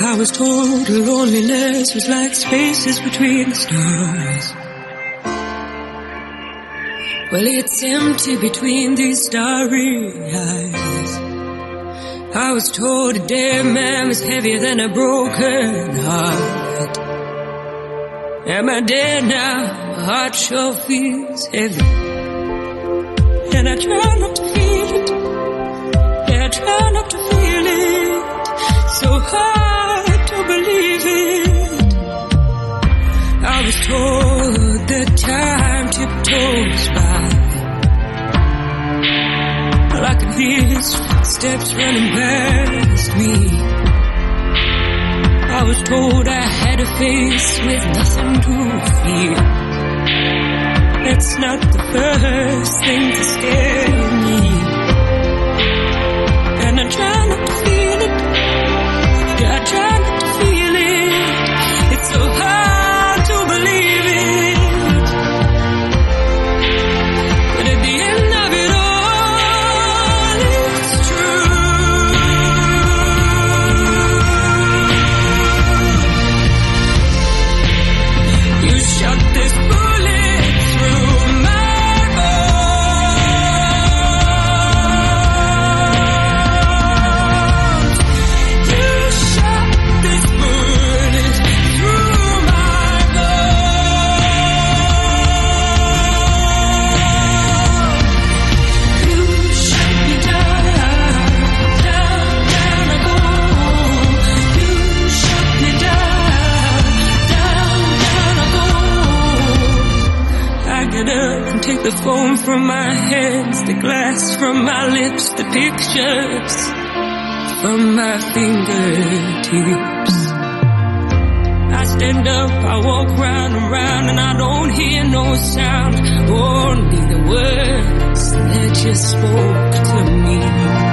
I was told loneliness was like spaces between the stars. Well, it's empty between these starry eyes. I was told a dead man was heavier than a broken heart. Am I dead now? My heart sure feels heavy, and I try not to feel it. Yeah, I try not to feel it. So hard to believe it. I was told that time tiptoes by. Well, I could hear his footsteps running past me. I was told I had a face with nothing to fear. That's not the first thing to scare me. And I try not to feel it. Yeah, I try not to feel it. It's so hard to believe it. But at the end of it all, it's true. You shot this bullet through my bones. You shot this bullet through my bones. You shot me down, down, down I go. You shot me down, down, down I go. I get up and take the phone from my hands, the glass from my lips, the pictures from my fingertips. I stand up, I walk round and round, and I don't hear no sound, only the words that you spoke to me.